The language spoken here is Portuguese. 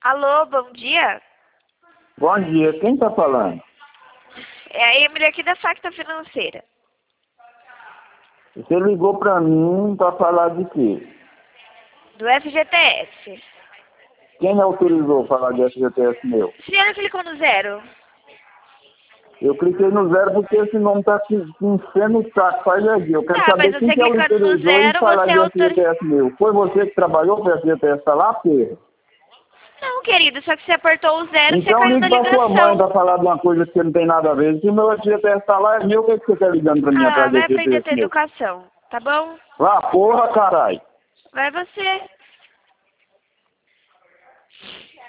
Alô, bom dia. Bom dia, quem está falando? É a Emily aqui da Facta Financeira. Você ligou para mim para falar de quê? Do FGTS. Quem autorizou falar de FGTS meu? A senhora clicou no 0? Eu cliquei no 0 porque esse nome está enchendo o saco, faz aqui. Eu quero Tá, mas saber quem você que clicando no autorizou em 0, falar você de autoriza... FGTS meu. Foi você que trabalhou para FGTS lá, Pedro? Não, querido, só que você apertou o 0 e você Então caiu na ligue para sua mãe ligação. para falar de uma coisa que não tem nada a ver. Se meu FGTS lá é meu, o que você está ligando para mim Ah, atrás do vai aprender a FGTS ter meu? educação, tá bom? Lá, porra, caralho. Vai você.